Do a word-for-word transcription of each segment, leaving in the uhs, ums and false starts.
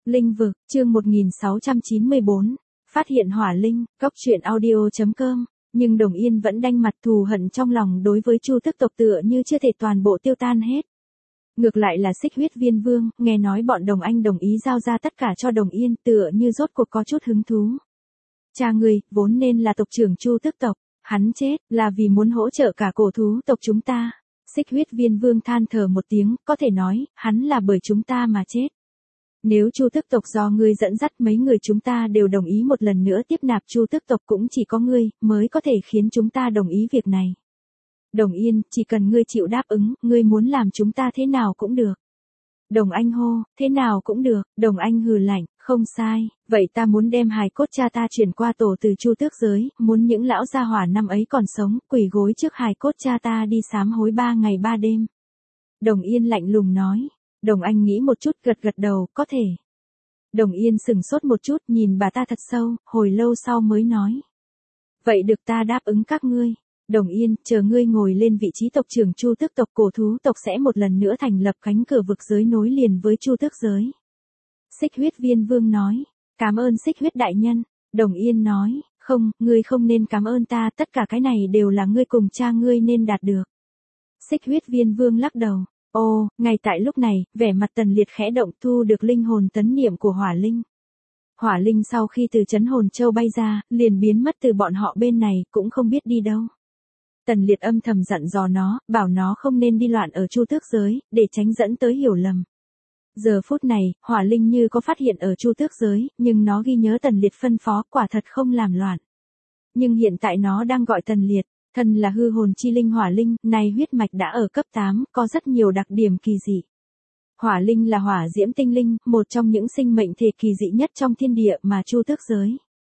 Linh vực, chương một nghìn sáu trăm chín mươi bốn, phát hiện hỏa linh, cốc truyện audio chấm com, nhưng Đồng Yên vẫn đanh mặt thù hận trong lòng đối với Chu Tức tộc tựa như chưa thể toàn bộ tiêu tan hết. Ngược lại là Xích Huyết Viên Vương, nghe nói bọn Đồng Anh đồng ý giao ra tất cả cho Đồng Yên, tựa như rốt cuộc có chút hứng thú. Cha ngươi, vốn nên là tộc trưởng Chu Tức tộc, hắn chết, là vì muốn hỗ trợ cả cổ thú tộc chúng ta. Xích Huyết Viên Vương than thở một tiếng, có thể nói, hắn là bởi chúng ta mà chết. Nếu Chu Tức tộc do ngươi dẫn dắt, mấy người chúng ta đều đồng ý một lần nữa tiếp nạp Chu Tức tộc, cũng chỉ có ngươi mới có thể khiến chúng ta đồng ý việc này. Đồng Yên, chỉ cần ngươi chịu đáp ứng, ngươi muốn làm chúng ta thế nào cũng được. Đồng Anh hô, thế nào cũng được. Đồng Anh hừ lạnh, không sai, vậy ta muốn đem hài cốt cha ta chuyển qua tổ từ Chu Tước giới, muốn những lão gia hỏa năm ấy còn sống, quỳ gối trước hài cốt cha ta đi sám hối ba ngày ba đêm. Đồng Yên lạnh lùng nói. Đồng Anh nghĩ một chút, gật gật đầu, có thể. Đồng Yên sừng sốt một chút, nhìn bà ta thật sâu, hồi lâu sau mới nói. Vậy được, ta đáp ứng các ngươi. Đồng Yên, chờ ngươi ngồi lên vị trí tộc trưởng Chu Tước tộc, cổ thú tộc sẽ một lần nữa thành lập cánh cửa vực giới nối liền với Chu Tước giới. Xích Huyết Viên Vương nói. Cảm ơn Xích Huyết đại nhân. Đồng Yên nói, không, ngươi không nên cảm ơn ta, tất cả cái này đều là ngươi cùng cha ngươi nên đạt được. Xích Huyết Viên Vương lắc đầu. Ô, ngay tại lúc này, vẻ mặt Tần Liệt khẽ động, thu được linh hồn tấn niệm của hỏa linh. Hỏa linh sau khi từ trấn hồn châu bay ra, liền biến mất từ bọn họ bên này, cũng không biết đi đâu. Tần Liệt âm thầm dặn dò nó, bảo nó không nên đi loạn ở Chu Tước giới, để tránh dẫn tới hiểu lầm. Giờ phút này, hỏa linh như có phát hiện ở Chu Tước giới, nhưng nó ghi nhớ Tần Liệt phân phó, quả thật không làm loạn. Nhưng hiện tại nó đang gọi Tần Liệt. Thân là hư hồn chi linh hỏa linh, này huyết mạch đã ở cấp tám, có rất nhiều đặc điểm kỳ dị. Hỏa linh là hỏa diễm tinh linh, một trong những sinh mệnh thể kỳ dị nhất trong thiên địa mà Chu Tước giới.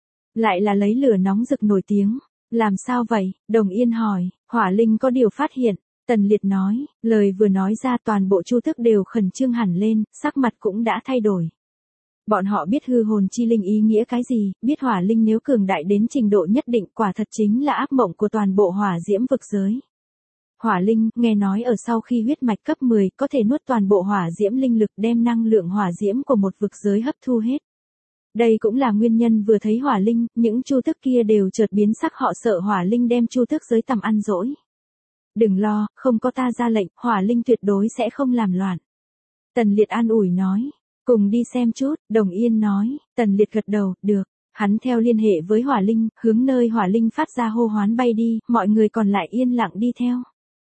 Lại là lấy lửa nóng rực nổi tiếng. Làm sao vậy? Đồng Yên hỏi. Hỏa linh có điều phát hiện. Tần Liệt nói, lời vừa nói ra toàn bộ Chu Tước đều khẩn trương hẳn lên, sắc mặt cũng đã thay đổi. Bọn họ biết hư hồn chi linh ý nghĩa cái gì, biết hỏa linh nếu cường đại đến trình độ nhất định, quả thật chính là ác mộng của toàn bộ hỏa diễm vực giới. Hỏa linh, nghe nói ở sau khi huyết mạch cấp mười, có thể nuốt toàn bộ hỏa diễm linh lực, đem năng lượng hỏa diễm của một vực giới hấp thu hết. Đây cũng là nguyên nhân vừa thấy hỏa linh, những Chu Tước kia đều chợt biến sắc, họ sợ hỏa linh đem Chu Tước giới tầm ăn dỗi. Đừng lo, không có ta ra lệnh, hỏa linh tuyệt đối sẽ không làm loạn. Tần Liệt an ủi nói. Cùng đi xem chút, Đồng Yên nói. Tần Liệt gật đầu, được. Hắn theo liên hệ với hỏa linh, hướng nơi hỏa linh phát ra hô hoán bay đi, mọi người còn lại yên lặng đi theo.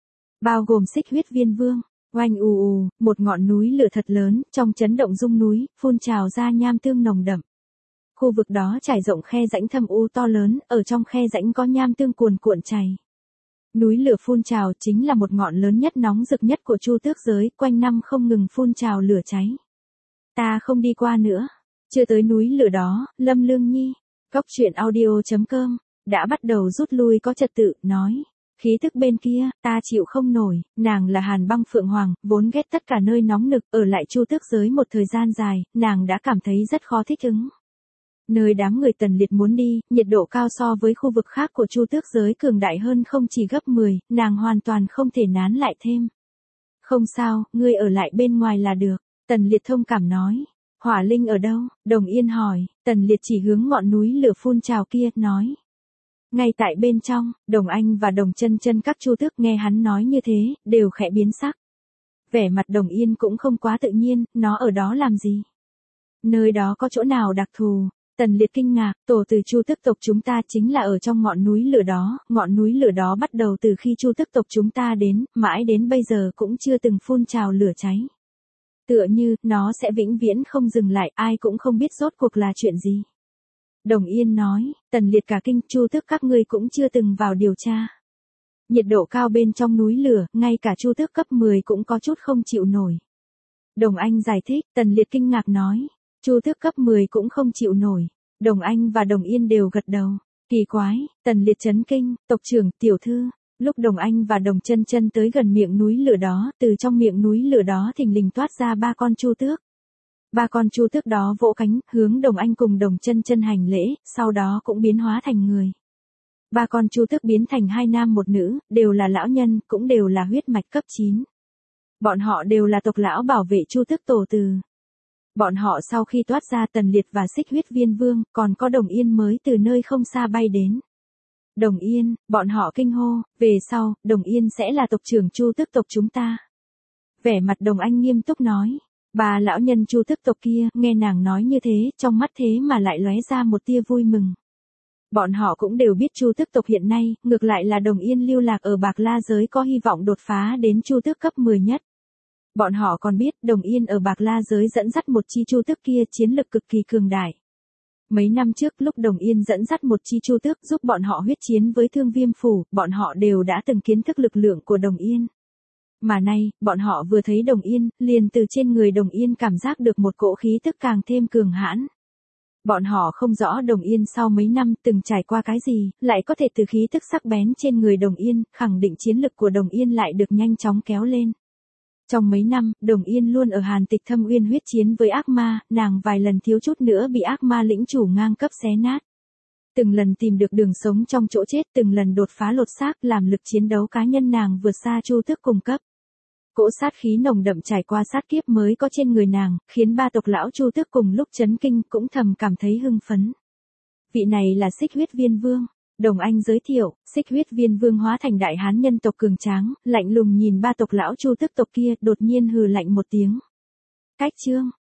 Bao gồm Xích Huyết Viên Vương. Oanh ù ù, một ngọn núi lửa thật lớn, trong chấn động rung núi, phun trào ra nham tương nồng đậm. Khu vực đó trải rộng khe rãnh thâm u to lớn, ở trong khe rãnh có nham tương cuồn cuộn chảy. Núi lửa phun trào chính là một ngọn lớn nhất nóng rực nhất của Chu Tước giới, quanh năm không ngừng phun trào lửa cháy. Ta không đi qua nữa. Chưa tới núi lửa đó, Lâm Lương Nhi, cốc truyện audio chấm com, đã bắt đầu rút lui có trật tự, nói. Khí thức bên kia, ta chịu không nổi, nàng là Hàn Băng Phượng Hoàng, vốn ghét tất cả nơi nóng nực, ở lại Chu Tước giới một thời gian dài, nàng đã cảm thấy rất khó thích ứng. Nơi đám người Tần Liệt muốn đi, nhiệt độ cao so với khu vực khác của Chu Tước giới cường đại hơn không chỉ gấp mười, nàng hoàn toàn không thể nán lại thêm. Không sao, ngươi ở lại bên ngoài là được. Tần Liệt thông cảm nói. Hỏa linh ở đâu? Đồng Yên hỏi. Tần Liệt chỉ hướng ngọn núi lửa phun trào kia, nói. Ngay tại bên trong, Đồng Anh và Đồng Chân Chân các Chu Tước nghe hắn nói như thế, đều khẽ biến sắc. Vẻ mặt Đồng Yên cũng không quá tự nhiên, nó ở đó làm gì? Nơi đó có chỗ nào đặc thù? Tần Liệt kinh ngạc, tổ từ Chu Tước tộc chúng ta chính là ở trong ngọn núi lửa đó, ngọn núi lửa đó bắt đầu từ khi Chu Tước tộc chúng ta đến, mãi đến bây giờ cũng chưa từng phun trào lửa cháy. Tựa như, nó sẽ vĩnh viễn không dừng lại, ai cũng không biết rốt cuộc là chuyện gì. Đồng Yên nói, Tần Liệt cả kinh, Chu Tước các ngươi cũng chưa từng vào điều tra. Nhiệt độ cao bên trong núi lửa, ngay cả Chu Tước cấp mười cũng có chút không chịu nổi. Đồng Anh giải thích, Tần Liệt kinh ngạc nói, Chu Tước cấp mười cũng không chịu nổi. Đồng Anh và Đồng Yên đều gật đầu. Kỳ quái, Tần Liệt chấn kinh, tộc trưởng, tiểu thư. Lúc Đồng Anh và Đồng Chân Chân tới gần miệng núi lửa đó, từ trong miệng núi lửa đó thình lình toát ra ba con Chu Tước. Ba con Chu Tước đó vỗ cánh, hướng Đồng Anh cùng Đồng Chân Chân hành lễ, sau đó cũng biến hóa thành người. Ba con Chu Tước biến thành hai nam một nữ, đều là lão nhân, cũng đều là huyết mạch cấp chín. Bọn họ đều là tộc lão bảo vệ Chu Tước tổ từ. Bọn họ sau khi toát ra Tần Liệt và Xích Huyết Viên Vương, còn có Đồng Yên mới từ nơi không xa bay đến. Đồng Yên, bọn họ kinh hô, về sau, Đồng Yên sẽ là tộc trưởng Chu Tước tộc chúng ta. Vẻ mặt Đồng Anh nghiêm túc nói. Bà lão nhân Chu Tước tộc kia, nghe nàng nói như thế, trong mắt thế mà lại lóe ra một tia vui mừng. Bọn họ cũng đều biết Chu Tước tộc hiện nay, ngược lại là Đồng Yên lưu lạc ở Bạc La giới có hy vọng đột phá đến Chu Tước cấp mười nhất. Bọn họ còn biết, Đồng Yên ở Bạc La giới dẫn dắt một chi Chu Tước kia chiến lực cực kỳ cường đại. Mấy năm trước lúc Đồng Yên dẫn dắt một chi Chu Tước giúp bọn họ huyết chiến với Thương Viêm phủ, bọn họ đều đã từng kiến thức lực lượng của Đồng Yên. Mà nay, bọn họ vừa thấy Đồng Yên, liền từ trên người Đồng Yên cảm giác được một cỗ khí tức càng thêm cường hãn. Bọn họ không rõ Đồng Yên sau mấy năm từng trải qua cái gì, lại có thể từ khí tức sắc bén trên người Đồng Yên, khẳng định chiến lực của Đồng Yên lại được nhanh chóng kéo lên. Trong mấy năm, Đồng Yên luôn ở Hàn Tịch Thâm Uyên huyết chiến với ác ma, nàng vài lần thiếu chút nữa bị ác ma lĩnh chủ ngang cấp xé nát. Từng lần tìm được đường sống trong chỗ chết, từng lần đột phá lột xác làm lực chiến đấu cá nhân nàng vượt xa Chu Tước cùng cấp. Cỗ sát khí nồng đậm trải qua sát kiếp mới có trên người nàng, khiến ba tộc lão Chu Tước cùng lúc chấn kinh cũng thầm cảm thấy hưng phấn. Vị này là Xích Huyết Viên Vương. Đồng Anh giới thiệu, Xích Huyết Viên Vương hóa thành đại hán nhân tộc cường tráng, lạnh lùng nhìn ba tộc lão Chu Tước tộc kia, đột nhiên hừ lạnh một tiếng. Cách chương